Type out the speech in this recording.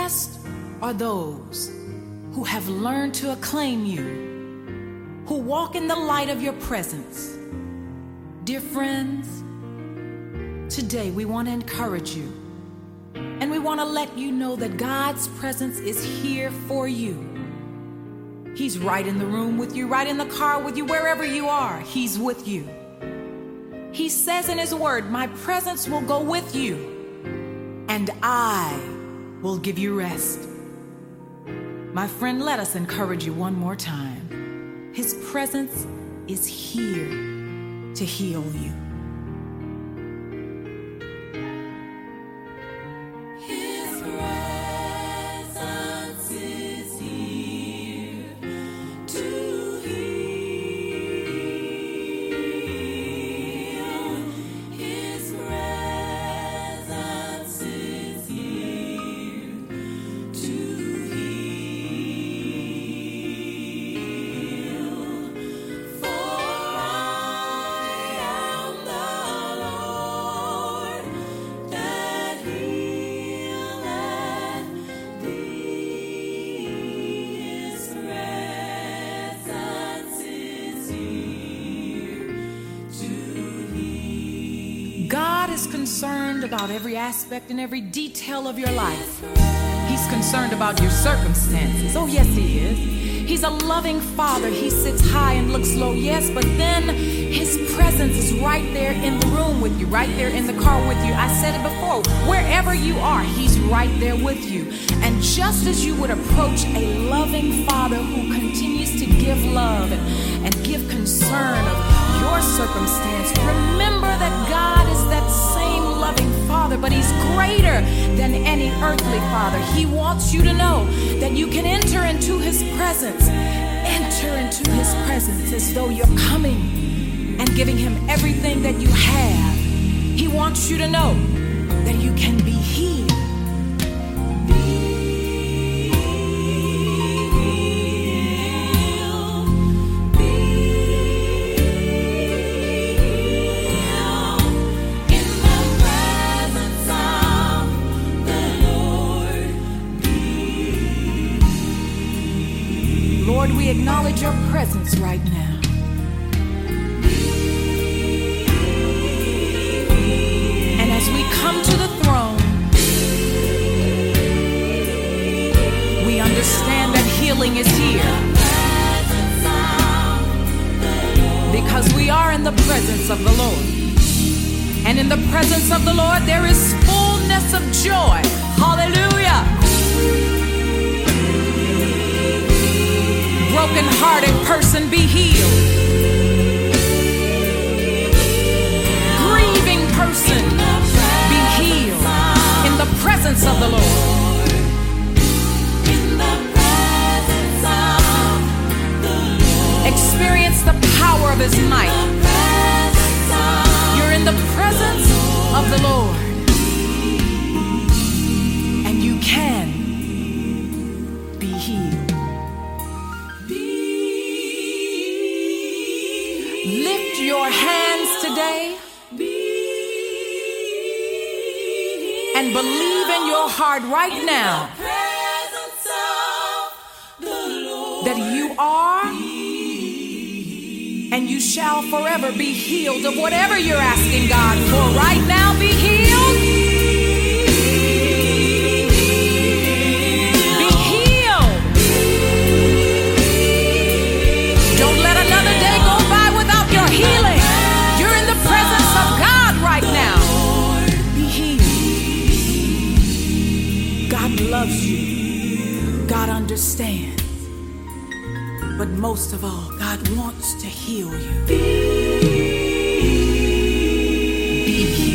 Blessed are those who have learned to acclaim you, who walk in the light of your presence. Dear friends, today we want to encourage you, and we want to let you know that God's presence is here for you. He's right in the room with you, right in the car with you, wherever you are, He's with you. He says in His word, my presence will go with you, and I will give you rest. My friend, let us encourage you one more time. His presence is here to heal you. God is concerned about every aspect and every detail of your life. He's concerned about your circumstances. Oh, yes, He is. He's a loving Father. He sits high and looks low, yes, but then His presence is right there in the room with you, right there in the car with you. I said it before, wherever you are, He's right there with you. And just as you would approach a loving Father who continues to give love and give concern of your circumstance, remember that God is that same loving Father, but He's greater than any earthly father. He wants you to know that you can enter into His presence. Enter into His presence as though you're coming and giving Him everything that you have. He wants you to know that you can be healed. Lord, we acknowledge your presence right now. And as we come to the throne, we understand that healing is here. Because we are in the presence of the Lord. And in the presence of the Lord, there is fullness of joy. Hallelujah. Broken-hearted person, be healed. Grieving person, be healed in the presence of the Lord. Experience the power of His might. You're in the presence of the Lord, and you can be healed. Lift your hands today and believe in your heart right now that you are and you shall forever be healed of whatever you're asking God for. Right now, be healed. Healing. You're in the presence of God right now. Be healed. God loves you. God understands. But most of all, God wants to heal you. Be healed.